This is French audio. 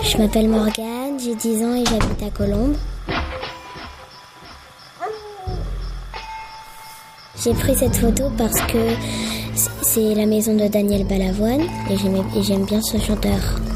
Je m'appelle Morgane, j'ai 10 ans et j'habite à Colombes. J'ai pris cette photo parce que c'est la maison de Daniel Balavoine et j'aime bien ce chanteur.